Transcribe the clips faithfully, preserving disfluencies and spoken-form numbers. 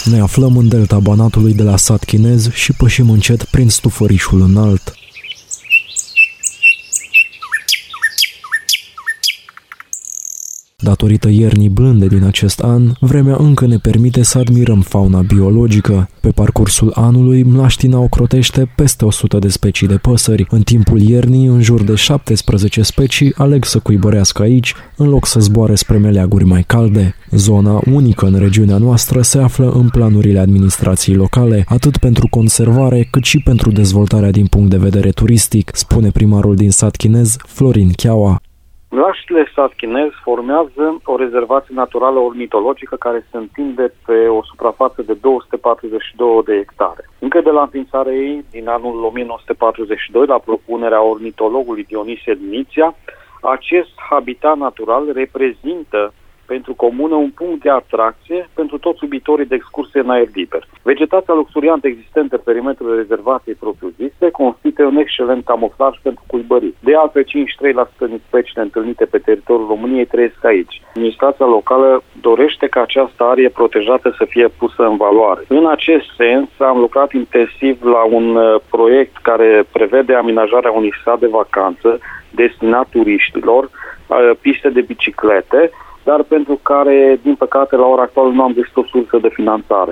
Ne aflăm în delta Banatului de la sat Chinez și pășim încet prin stufărișul înalt. Datorită iernii blânde din acest an, vremea încă ne permite să admirăm fauna biologică. Pe parcursul anului, Mlaștina ocrotește peste o sută de specii de păsări. În timpul iernii, în jur de șaptesprezece specii aleg să cuibărească aici, în loc să zboare spre meleaguri mai calde. Zona unică în regiunea noastră se află în planurile administrației locale, atât pentru conservare, cât și pentru dezvoltarea din punct de vedere turistic, spune primarul din sat Chinez, Florin Cheaua. Mlaștile sat Chinez formează o rezervație naturală ornitologică care se întinde pe o suprafață de două sute patruzeci și două de hectare. Încă de la înființarea ei, din anul o mie nouă sute patruzeci și doi, la propunerea ornitologului Dionisie Diniția, acest habitat natural reprezintă pentru comună un punct de atracție pentru toți iubitorii de excursie în aer liber. Vegetația luxuriantă existentă pe perimetrul rezervației propriu-zise constituie un excelent camuflaj pentru cuibării. De altfel, cincizeci și trei la sută din speciile întâlnite pe teritoriul României trăiesc aici. Administrația locală dorește ca această arie protejată să fie pusă în valoare. În acest sens, am lucrat intensiv la un proiect care prevede amenajarea unui sat de vacanță destinat turiștilor, piste de biciclete, dar pentru care, din păcate, la ora actuală nu am găsit o sursă de finanțare.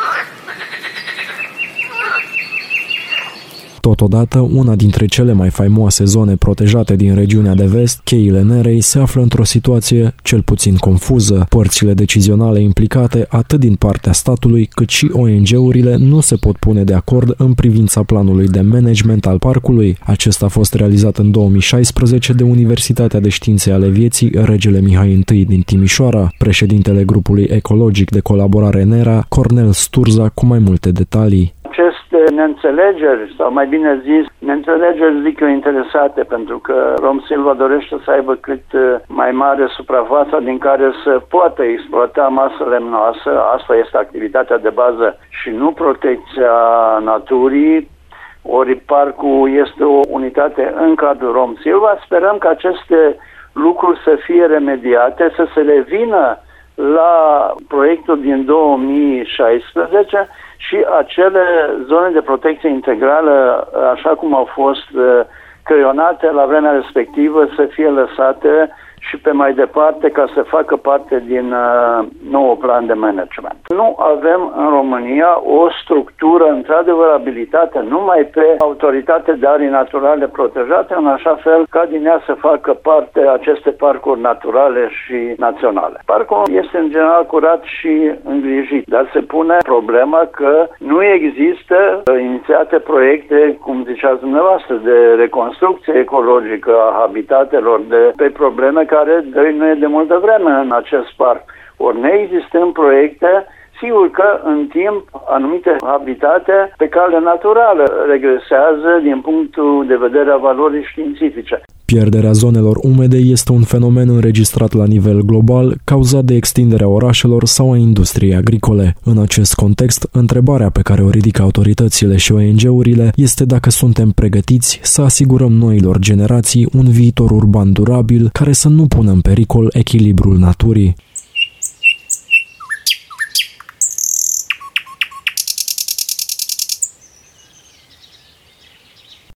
Totodată, una dintre cele mai faimoase zone protejate din regiunea de vest, Cheile Nerei, se află într-o situație cel puțin confuză. Părțile decizionale implicate, atât din partea statului, cât și O N G-urile, nu se pot pune de acord în privința planului de management al parcului. Acesta a fost realizat în două mii șaisprezece de Universitatea de Științe ale Vieții Regele Mihai I din Timișoara. Președintele grupului ecologic de colaborare NERA, Cornel Sturza, cu mai multe detalii. Aceste neînțelegeri, sau mai bine zis, neînțelegeri, zic eu, interesate, pentru că Romsilva dorește să aibă cât mai mare suprafața din care să poată exploata masă lemnoasă, asta este activitatea de bază și nu protecția naturii, ori parcul este o unitate în cadrul Romsilva. Sperăm că aceste lucruri să fie remediate, să se revină la proiectul din două mii șaisprezece și acele zone de protecție integrală, așa cum au fost creionate la vremea respectivă, să fie lăsate și pe mai departe ca să facă parte din uh, nou plan de management. Nu avem în România o structură într-adevăr abilitată numai pe autoritate de arii naturale protejate, în așa fel ca din ea să facă parte aceste parcuri naturale și naționale. Parcul este în general curat și îngrijit, dar se pune problema că nu există uh, inițiate proiecte, cum ziceați dumneavoastră, de reconstrucție ecologică a habitatelor, de pe probleme care dăinuie de multă vreme în acest parc. Ori neexistând proiecte, sigur că în timp anumite habitate pe cale naturală regresează din punctul de vedere a valorii științifice. Pierderea zonelor umede este un fenomen înregistrat la nivel global, cauzat de extinderea orașelor sau a industriei agricole. În acest context, întrebarea pe care o ridică autoritățile și O N G-urile este dacă suntem pregătiți să asigurăm noilor generații un viitor urban durabil care să nu pună în pericol echilibrul naturii.